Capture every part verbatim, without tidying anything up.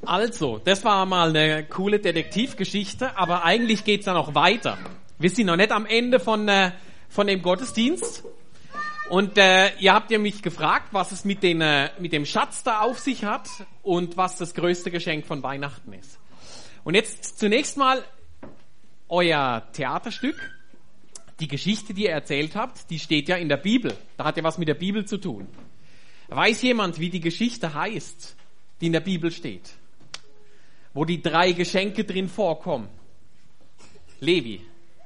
Also, das war mal eine coole Detektivgeschichte, aber eigentlich geht's da noch weiter. Wir sind noch nicht am Ende von, äh, von dem Gottesdienst. Und äh, ihr habt ja mich gefragt, was es mit, den, äh, mit dem Schatz da auf sich hat und was das größte Geschenk von Weihnachten ist. Und jetzt zunächst mal euer Theaterstück. Die Geschichte, die ihr erzählt habt, die steht ja in der Bibel. Da hat ja was mit der Bibel zu tun. Weiß jemand, wie die Geschichte heißt, die in der Bibel steht? Wo die drei Geschenke drin vorkommen? Levi.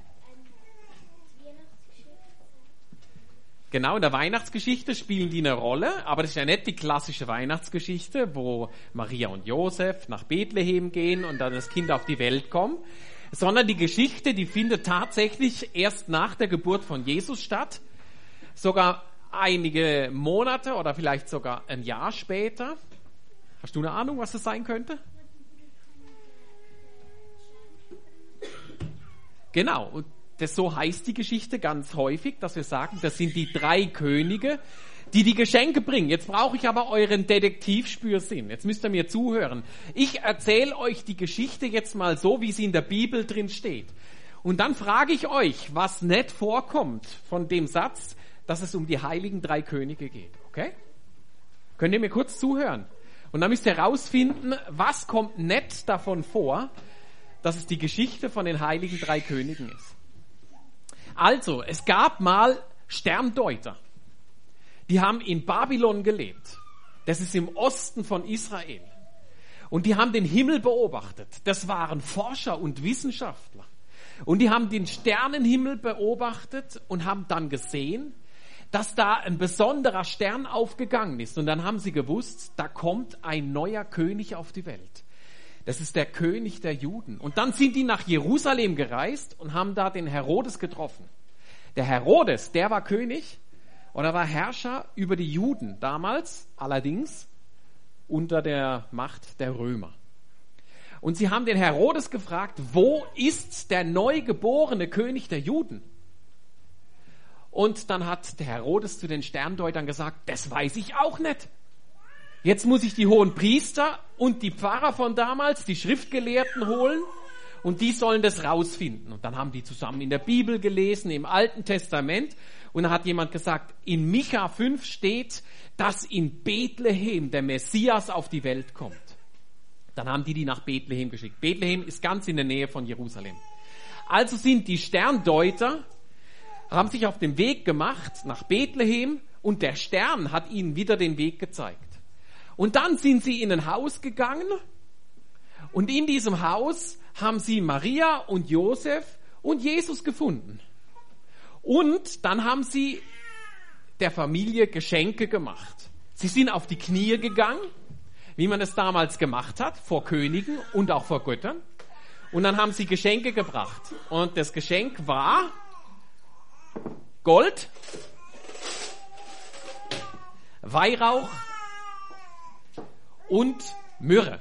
Genau, in der Weihnachtsgeschichte spielen die eine Rolle, aber das ist ja nicht die klassische Weihnachtsgeschichte, wo Maria und Josef nach Bethlehem gehen und dann das Kind auf die Welt kommt, sondern die Geschichte, die findet tatsächlich erst nach der Geburt von Jesus statt, sogar einige Monate oder vielleicht sogar ein Jahr später. Hast du eine Ahnung, was das sein könnte? Genau, und das, so heißt die Geschichte ganz häufig, dass wir sagen, das sind die drei Könige, die die Geschenke bringen. Jetzt brauche ich aber euren Detektivspürsinn. Jetzt müsst ihr mir zuhören. Ich erzähle euch die Geschichte jetzt mal so, wie sie in der Bibel drin steht. Und dann frage ich euch, was nicht vorkommt von dem Satz, dass es um die heiligen drei Könige geht. Okay? Könnt ihr mir kurz zuhören? Und dann müsst ihr herausfinden, was kommt nicht davon vor, dass es die Geschichte von den heiligen drei Königen ist. Also, es gab mal Sterndeuter. Die haben in Babylon gelebt. Das ist im Osten von Israel. Und die haben den Himmel beobachtet. Das waren Forscher und Wissenschaftler. Und die haben den Sternenhimmel beobachtet und haben dann gesehen, dass da ein besonderer Stern aufgegangen ist. Und dann haben sie gewusst, da kommt ein neuer König auf die Welt. Das ist der König der Juden. Und dann sind die nach Jerusalem gereist und haben da den Herodes getroffen. Der Herodes, der war König oder war Herrscher über die Juden damals, allerdings unter der Macht der Römer. Und sie haben den Herodes gefragt, wo ist der neugeborene König der Juden? Und dann hat der Herodes zu den Sterndeutern gesagt, das weiß ich auch nicht. Jetzt muss ich die hohen Priester und die Pfarrer von damals, die Schriftgelehrten holen und die sollen das rausfinden. Und dann haben die zusammen in der Bibel gelesen, im Alten Testament. Und dann hat jemand gesagt, in Micha fünf steht, dass in Bethlehem der Messias auf die Welt kommt. Dann haben die die nach Bethlehem geschickt. Bethlehem ist ganz in der Nähe von Jerusalem. Also sind die Sterndeuter, haben sich auf den Weg gemacht nach Bethlehem und der Stern hat ihnen wieder den Weg gezeigt. Und dann sind sie in ein Haus gegangen und in diesem Haus haben sie Maria und Josef und Jesus gefunden. Und dann haben sie der Familie Geschenke gemacht. Sie sind auf die Knie gegangen, wie man es damals gemacht hat, vor Königen und auch vor Göttern. Und dann haben sie Geschenke gebracht. Und das Geschenk war Gold, Weihrauch und Myrrhe.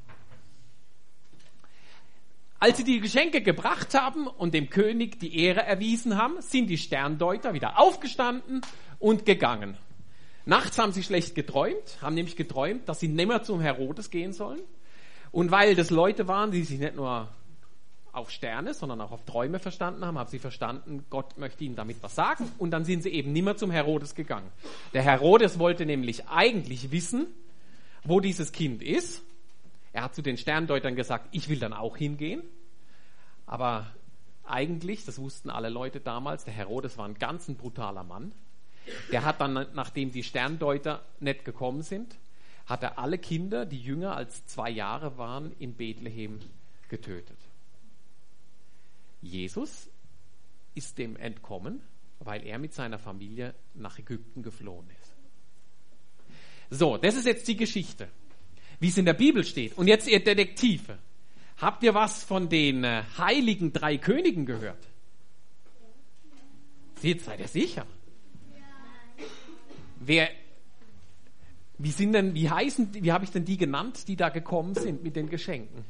Als sie die Geschenke gebracht haben und dem König die Ehre erwiesen haben, sind die Sterndeuter wieder aufgestanden und gegangen. Nachts haben sie schlecht geträumt, haben nämlich geträumt, dass sie nimmer zum Herodes gehen sollen. Und weil das Leute waren, die sich nicht nur auf Sterne, sondern auch auf Träume verstanden haben, haben sie verstanden, Gott möchte ihnen damit was sagen. Und dann sind sie eben nimmer zum Herodes gegangen. Der Herodes wollte nämlich eigentlich wissen, wo dieses Kind ist. Er hat zu den Sterndeutern gesagt, ich will dann auch hingehen. Aber eigentlich, das wussten alle Leute damals, der Herodes war ein ganz ein brutaler Mann. Der hat dann, nachdem die Sterndeuter nicht gekommen sind, hat er alle Kinder, die jünger als zwei Jahre waren, in Bethlehem getötet. Jesus ist dem entkommen, weil er mit seiner Familie nach Ägypten geflohen ist. So, das ist jetzt die Geschichte, wie es in der Bibel steht. Und jetzt ihr Detektive, habt ihr was von den äh, heiligen drei Königen gehört? Jetzt seid ihr sicher? Wer, wie sind denn, wie heißen, wie habe ich denn die genannt, die da gekommen sind mit den Geschenken?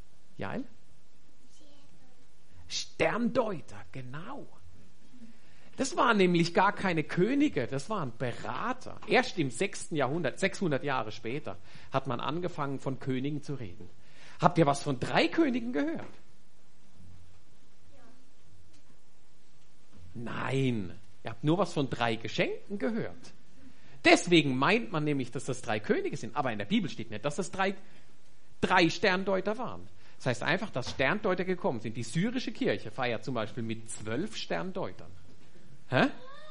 Jael? Sterndeuter, genau. Das waren nämlich gar keine Könige, das waren Berater. Erst im sechsten Jahrhundert, sechshundert Jahre später, hat man angefangen, von Königen zu reden. Habt ihr was von drei Königen gehört? Nein, ihr habt nur was von drei Geschenken gehört. Deswegen meint man nämlich, dass das drei Könige sind. Aber in der Bibel steht nicht, dass das drei, drei Sterndeuter waren. Das heißt einfach, dass Sterndeuter gekommen sind. Die syrische Kirche feiert zum Beispiel mit zwölf Sterndeutern. Hä?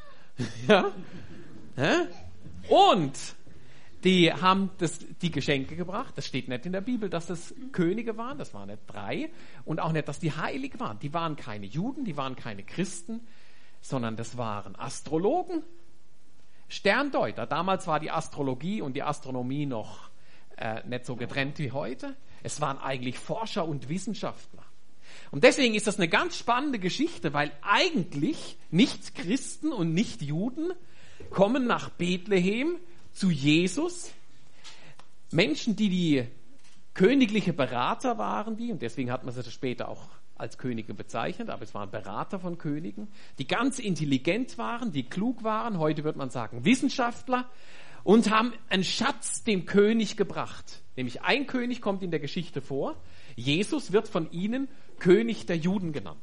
Ja? Hä? Und die haben das, die Geschenke gebracht. Das steht nicht in der Bibel, dass das Könige waren. Das waren nicht drei. Und auch nicht, dass die heilig waren. Die waren keine Juden, die waren keine Christen, sondern das waren Astrologen, Sterndeuter. Damals war die Astrologie und die Astronomie noch äh, nicht so getrennt wie heute. Es waren eigentlich Forscher und Wissenschaftler. Und deswegen ist das eine ganz spannende Geschichte, weil eigentlich nicht Christen und nicht Juden kommen nach Bethlehem zu Jesus. Menschen, die die königliche Berater waren, die, und deswegen hat man sie später auch als Könige bezeichnet, aber es waren Berater von Königen, die ganz intelligent waren, die klug waren, heute würde man sagen Wissenschaftler, und haben einen Schatz dem König gebracht. Nämlich ein König kommt in der Geschichte vor, Jesus wird von ihnen König der Juden genannt.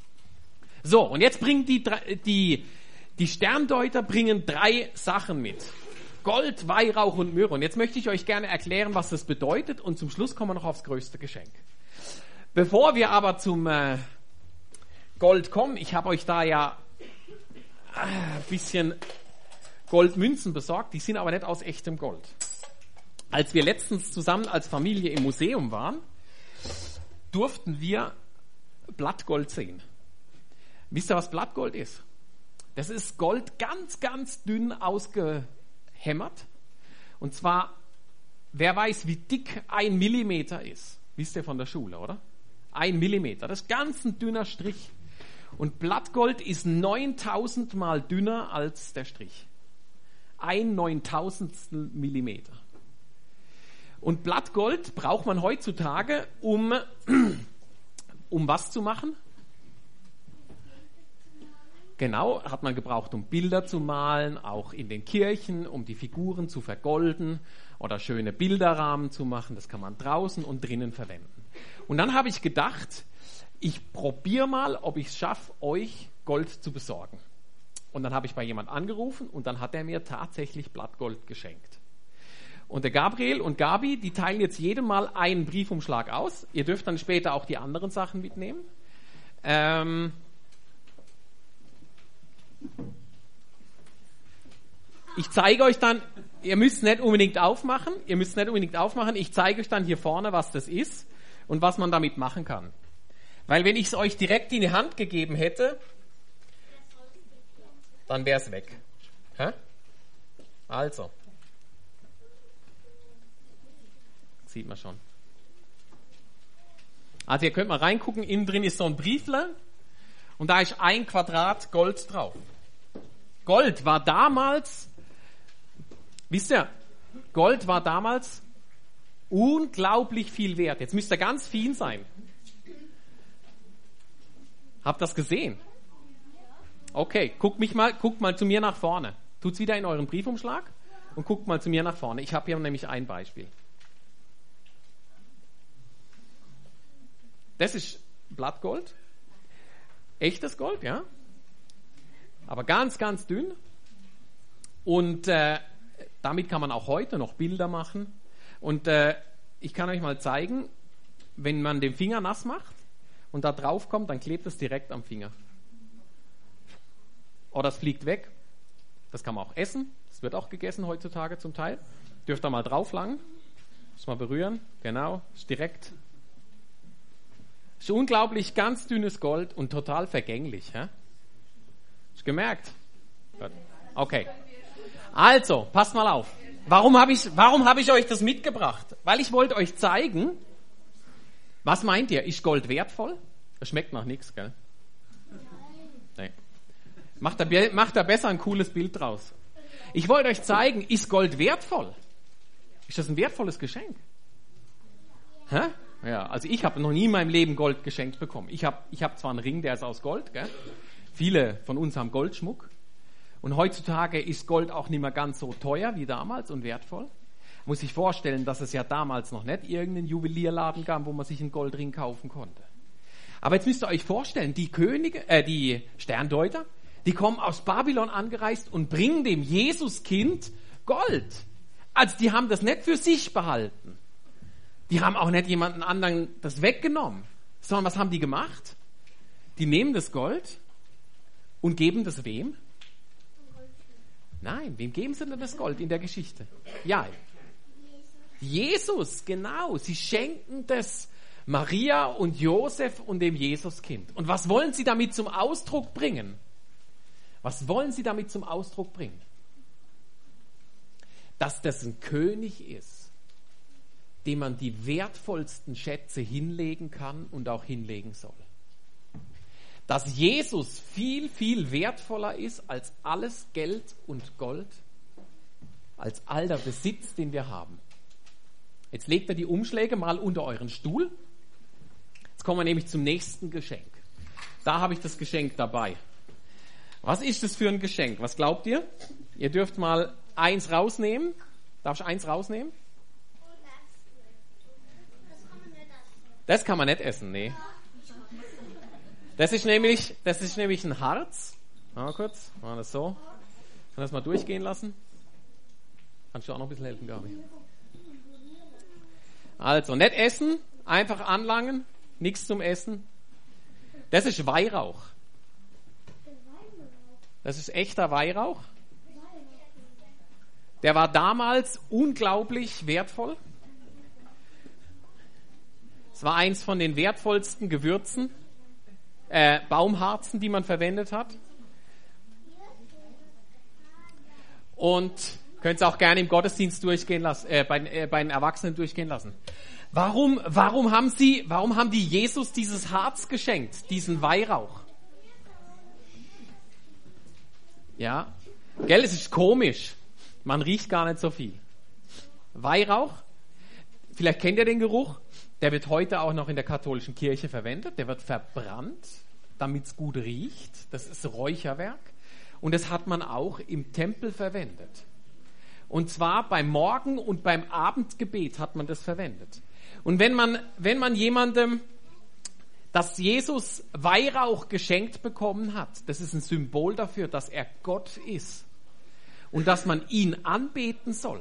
So, und jetzt bringen die, die, die Sterndeuter bringen drei Sachen mit. Gold, Weihrauch und Myrrhe. Und jetzt möchte ich euch gerne erklären, was das bedeutet, und zum Schluss kommen wir noch aufs größte Geschenk. Bevor wir aber zum äh, Gold kommen, ich habe euch da ja äh, ein bisschen Goldmünzen besorgt, die sind aber nicht aus echtem Gold. Als wir letztens zusammen als Familie im Museum waren, durften wir Blattgold sehen. Wisst ihr, was Blattgold ist? Das ist Gold ganz, ganz dünn ausgehämmert. Und zwar, wer weiß, wie dick ein Millimeter ist. Wisst ihr von der Schule, oder? Ein Millimeter. Das ist ganz ein dünner Strich. Und Blattgold ist neuntausend Mal dünner als der Strich. Ein neuntausendstel Millimeter. Und Blattgold braucht man heutzutage, um, um was zu machen? Genau, hat man gebraucht, um Bilder zu malen, auch in den Kirchen, um die Figuren zu vergolden oder schöne Bilderrahmen zu machen. Das kann man draußen und drinnen verwenden. Und dann habe ich gedacht, ich probiere mal, ob ich es schaffe, euch Gold zu besorgen. Und dann habe ich bei jemand angerufen und dann hat er mir tatsächlich Blattgold geschenkt. Und der Gabriel und Gabi, die teilen jetzt jedem Mal einen Briefumschlag aus. Ihr dürft dann später auch die anderen Sachen mitnehmen. Ähm... Ich zeige euch dann, ihr müsst nicht unbedingt aufmachen, ihr müsst nicht unbedingt aufmachen, ich zeige euch dann hier vorne, was das ist und was man damit machen kann. Weil wenn ich es euch direkt in die Hand gegeben hätte, dann wäre es weg. Hä? Also. Sieht man schon. Also ihr könnt mal reingucken, innen drin ist so ein Briefler und da ist ein Quadrat Gold drauf. Gold war damals, wisst ihr, Gold war damals unglaublich viel wert. Jetzt müsst ihr ganz viel sein. Habt ihr das gesehen? Okay, guckt mich mal, guckt mal zu mir nach vorne. Tut's wieder in euren Briefumschlag und guckt mal zu mir nach vorne. Ich habe hier nämlich ein Beispiel. Das ist Blattgold. Echtes Gold, ja. Aber ganz, ganz dünn. Und äh, damit kann man auch heute noch Bilder machen. Und äh, ich kann euch mal zeigen, wenn man den Finger nass macht und da drauf kommt, dann klebt es direkt am Finger. Oder es fliegt weg. Das kann man auch essen. Das wird auch gegessen heutzutage zum Teil. Dürft ihr mal drauf langen. Muss mal berühren. Genau, ist direkt. Ist unglaublich ganz dünnes Gold und total vergänglich. Hä? Hast du gemerkt? Okay. Also, passt mal auf. Warum habe ich, warum habe ich euch das mitgebracht? Weil ich wollte euch zeigen, was meint ihr? Ist Gold wertvoll? Das schmeckt nach nichts, gell? Nee. Macht da, macht da besser ein cooles Bild draus. Ich wollte euch zeigen, ist Gold wertvoll? Ist das ein wertvolles Geschenk? Hä? Ja, also ich habe noch nie in meinem Leben Gold geschenkt bekommen. Ich habe ich hab zwar einen Ring, der ist aus Gold, gell? Viele von uns haben Goldschmuck. Und heutzutage ist Gold auch nicht mehr ganz so teuer wie damals und wertvoll. Muss sich vorstellen, dass es ja damals noch nicht irgendeinen Juwelierladen gab, wo man sich einen Goldring kaufen konnte. Aber jetzt müsst ihr euch vorstellen, die Könige, äh, die Sterndeuter, die kommen aus Babylon angereist und bringen dem Jesuskind Gold. Also die haben das nicht für sich behalten. Die haben auch nicht jemanden anderen das weggenommen. Sondern was haben die gemacht? Die nehmen das Gold und geben das wem? Nein, wem geben sie denn das Gold in der Geschichte? Ja, Jesus, genau. Sie schenken das Maria und Josef und dem Jesuskind. Und was wollen sie damit zum Ausdruck bringen? Was wollen sie damit zum Ausdruck bringen? Dass das ein König ist, dem man die wertvollsten Schätze hinlegen kann und auch hinlegen soll. Dass Jesus viel, viel wertvoller ist als alles Geld und Gold, als all der Besitz, den wir haben. Jetzt legt ihr die Umschläge mal unter euren Stuhl. Jetzt kommen wir nämlich zum nächsten Geschenk. Da habe ich das Geschenk dabei. Was ist das für ein Geschenk? Was glaubt ihr? Ihr dürft mal eins rausnehmen. Darf ich eins rausnehmen? Das kann man nicht essen, nee. Das ist nämlich, das ist nämlich ein Harz. Mal kurz, machen wir das so. Kann das mal durchgehen lassen? Kannst du auch noch ein bisschen helfen, Gabi? Also, nicht essen, einfach anlangen, nichts zum Essen. Das ist Weihrauch. Das ist echter Weihrauch. Der war damals unglaublich wertvoll. Es war eins von den wertvollsten Gewürzen, äh, Baumharzen, die man verwendet hat. Und könnt ihr auch gerne im Gottesdienst durchgehen lassen, äh, bei, äh, bei den Erwachsenen durchgehen lassen. Warum, warum haben sie, warum haben die Jesus dieses Harz geschenkt, diesen Weihrauch? Ja, gell, es ist komisch. Man riecht gar nicht so viel. Weihrauch, vielleicht kennt ihr den Geruch, der wird heute auch noch in der katholischen Kirche verwendet. Der wird verbrannt, damit es gut riecht. Das ist Räucherwerk. Und das hat man auch im Tempel verwendet. Und zwar beim Morgen- und beim Abendgebet hat man das verwendet. Und wenn man, wenn man jemandem, dass Jesus Weihrauch geschenkt bekommen hat, das ist ein Symbol dafür, dass er Gott ist und dass man ihn anbeten soll.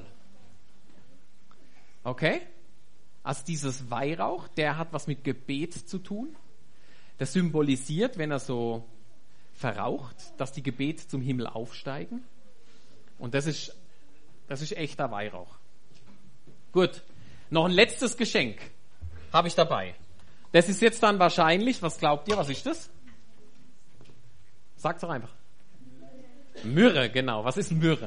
Okay? Also dieses Weihrauch, der hat was mit Gebet zu tun. Das symbolisiert, wenn er so verraucht, dass die Gebete zum Himmel aufsteigen. Und das ist, das ist echter Weihrauch. Gut, noch ein letztes Geschenk habe ich dabei. Das ist jetzt dann wahrscheinlich, was glaubt ihr, was ist das? Sagt's doch einfach. Myrrhe, genau. Was ist Myrrhe?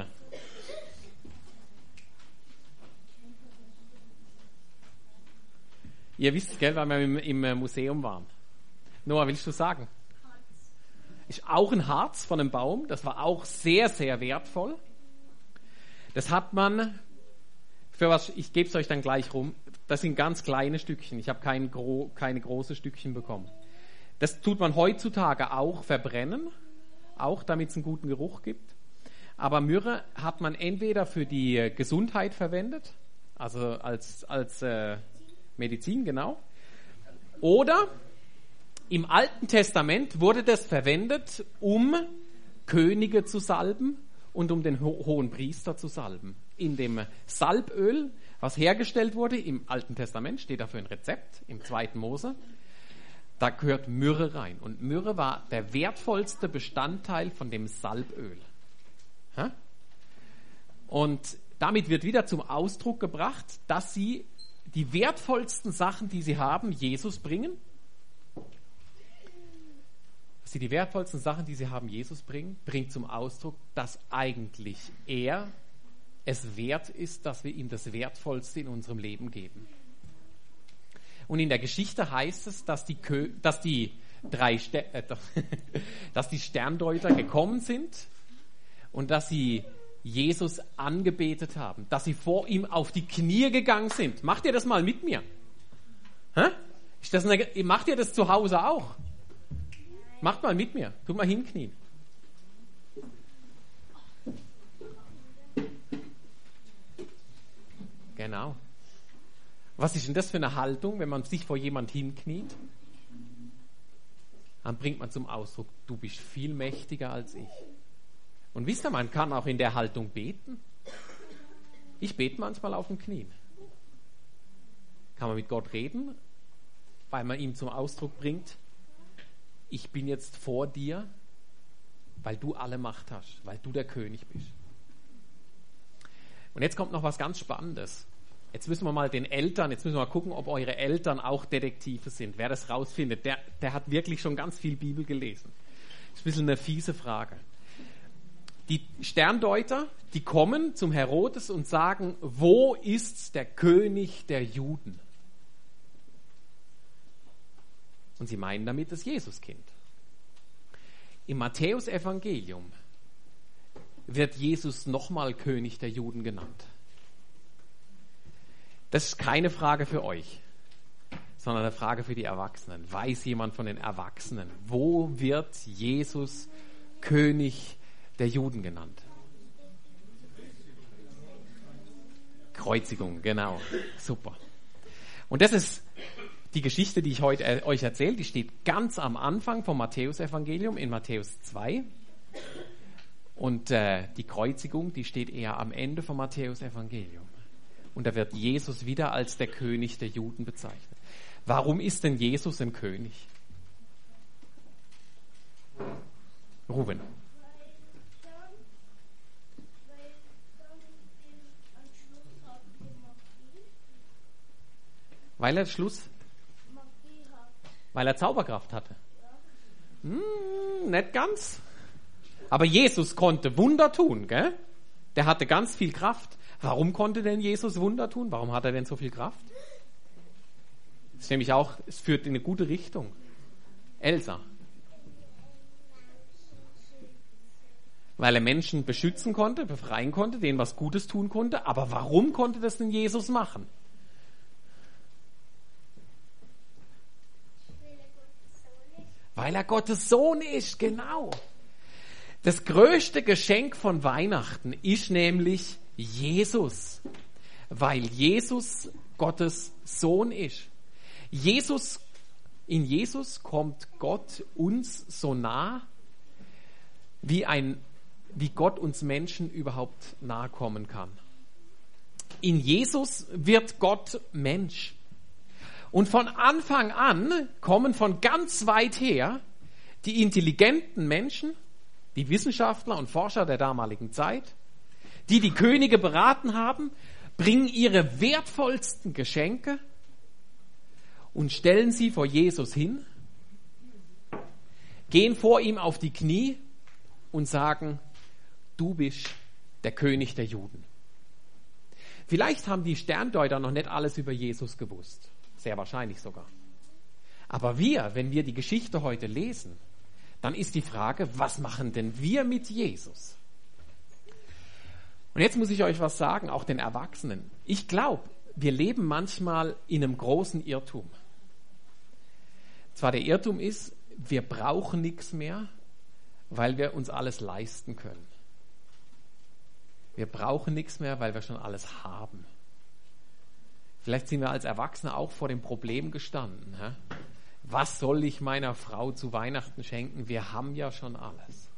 Ihr wisst, gell, weil wir im, im Museum waren. Noah, willst du sagen? Ist auch ein Harz von einem Baum. Das war auch sehr, sehr wertvoll. Das hat man, für was, ich gebe es euch dann gleich rum, das sind ganz kleine Stückchen. Ich habe kein gro, keine große Stückchen bekommen. Das tut man heutzutage auch verbrennen, auch damit es einen guten Geruch gibt. Aber Myrrhe hat man entweder für die Gesundheit verwendet, also als, als äh, Medizin, genau. Oder im Alten Testament wurde das verwendet, um Könige zu salben und um den Ho- hohen Priester zu salben. In dem Salböl, was hergestellt wurde im Alten Testament, steht dafür ein Rezept, im zweiten Mose, da gehört Myrrhe rein. Und Myrrhe war der wertvollste Bestandteil von dem Salböl. Ha? Und damit wird wieder zum Ausdruck gebracht, dass sie die wertvollsten Sachen, die sie haben, Jesus bringen. Dass sie die wertvollsten Sachen, die sie haben, Jesus bringen, bringt zum Ausdruck, dass eigentlich er es wert ist, dass wir ihm das Wertvollste in unserem Leben geben. Und in der Geschichte heißt es, dass die, Kö- dass die, drei Ster- äh, dass die Sterndeuter gekommen sind und dass sie Jesus angebetet haben, dass sie vor ihm auf die Knie gegangen sind. Macht ihr das mal mit mir? Hä? Ist das eine, macht ihr das zu Hause auch? Macht mal mit mir. Tut mal hinknien. Genau. Was ist denn das für eine Haltung, wenn man sich vor jemand hinkniet? Dann bringt man zum Ausdruck, du bist viel mächtiger als ich. Und wisst ihr, man kann auch in der Haltung beten. Ich bete manchmal auf dem Knien. Kann man mit Gott reden, weil man ihm zum Ausdruck bringt, ich bin jetzt vor dir, weil du alle Macht hast, weil du der König bist. Und jetzt kommt noch was ganz Spannendes. Jetzt müssen wir mal den Eltern, jetzt müssen wir mal gucken, ob eure Eltern auch Detektive sind. Wer das rausfindet, der, der hat wirklich schon ganz viel Bibel gelesen. Das ist ein bisschen eine fiese Frage. Die Sterndeuter, die kommen zum Herodes und sagen, wo ist der König der Juden? Und sie meinen damit das Jesuskind. Im Matthäus-Evangelium wird Jesus nochmal König der Juden genannt. Das ist keine Frage für euch, sondern eine Frage für die Erwachsenen. Weiß jemand von den Erwachsenen, wo wird Jesus König der Juden genannt? Kreuzigung, genau. Super. Und das ist die Geschichte, die ich heute äh, euch erzähle. Die steht ganz am Anfang vom Matthäus-Evangelium in Matthäus zwei. Und äh, die Kreuzigung, die steht eher am Ende vom Matthäus-Evangelium. Und da wird Jesus wieder als der König der Juden bezeichnet. Warum ist denn Jesus ein König? Ruben. Weil er Schluss, weil er Zauberkraft hatte. Hm, nicht ganz. Aber Jesus konnte Wunder tun, gell? Der hatte ganz viel Kraft. Warum konnte denn Jesus Wunder tun? Warum hat er denn so viel Kraft? Das ist nämlich auch, es führt in eine gute Richtung. Elsa. Weil er Menschen beschützen konnte, befreien konnte, denen was Gutes tun konnte. Aber warum konnte das denn Jesus machen? Weil er Gottes Sohn ist, genau. Das größte Geschenk von Weihnachten ist nämlich Jesus, weil Jesus Gottes Sohn ist. Jesus, in Jesus kommt Gott uns so nah, wie ein, wie Gott uns Menschen überhaupt nahe kommen kann. In Jesus wird Gott Mensch. Und von Anfang an kommen von ganz weit her die intelligenten Menschen, die Wissenschaftler und Forscher der damaligen Zeit, die die Könige beraten haben, bringen ihre wertvollsten Geschenke und stellen sie vor Jesus hin, gehen vor ihm auf die Knie und sagen, du bist der König der Juden. Vielleicht haben die Sterndeuter noch nicht alles über Jesus gewusst. Sehr wahrscheinlich sogar. Aber wir, wenn wir die Geschichte heute lesen, dann ist die Frage, was machen denn wir mit Jesus? Und jetzt muss ich euch was sagen, auch den Erwachsenen. Ich glaube, wir leben manchmal in einem großen Irrtum. Zwar der Irrtum ist, wir brauchen nichts mehr, weil wir uns alles leisten können. Wir brauchen nichts mehr, weil wir schon alles haben. Vielleicht sind wir als Erwachsene auch vor dem Problem gestanden. Hä? Was soll ich meiner Frau zu Weihnachten schenken? Wir haben ja schon alles.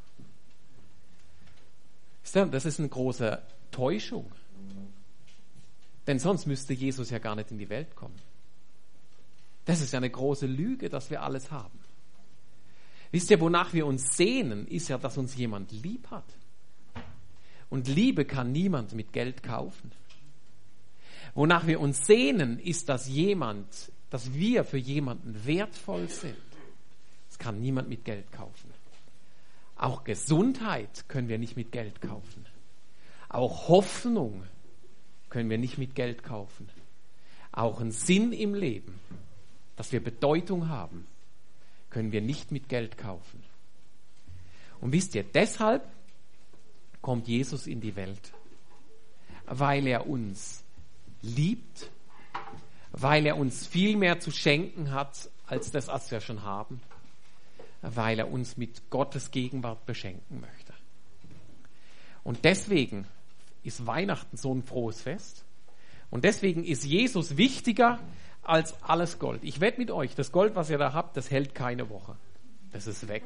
Das ist eine große Täuschung. Denn sonst müsste Jesus ja gar nicht in die Welt kommen. Das ist ja eine große Lüge, dass wir alles haben. Wisst ihr, wonach wir uns sehnen, ist ja, dass uns jemand lieb hat. Und Liebe kann niemand mit Geld kaufen. Wonach wir uns sehnen, ist, dass jemand, dass wir für jemanden wertvoll sind. Das kann niemand mit Geld kaufen. Auch Gesundheit können wir nicht mit Geld kaufen. Auch Hoffnung können wir nicht mit Geld kaufen. Auch einen Sinn im Leben, dass wir Bedeutung haben, können wir nicht mit Geld kaufen. Und wisst ihr, deshalb kommt Jesus in die Welt, weil er uns liebt, weil er uns viel mehr zu schenken hat, als das, was wir schon haben, weil er uns mit Gottes Gegenwart beschenken möchte. Und deswegen ist Weihnachten so ein frohes Fest. Und deswegen ist Jesus wichtiger als alles Gold. Ich wette mit euch, das Gold, was ihr da habt, das hält keine Woche. Das ist weg.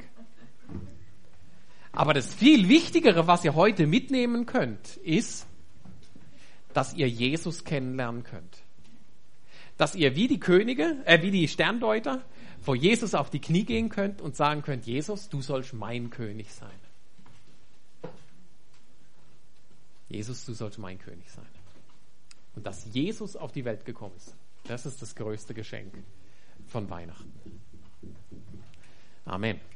Aber das viel Wichtigere, was ihr heute mitnehmen könnt, ist, dass ihr Jesus kennenlernen könnt. Dass ihr wie die Könige, äh, wie die Sterndeuter vor Jesus auf die Knie gehen könnt und sagen könnt, Jesus, du sollst mein König sein. Jesus, du sollst mein König sein. Und dass Jesus auf die Welt gekommen ist, das ist das größte Geschenk von Weihnachten. Amen.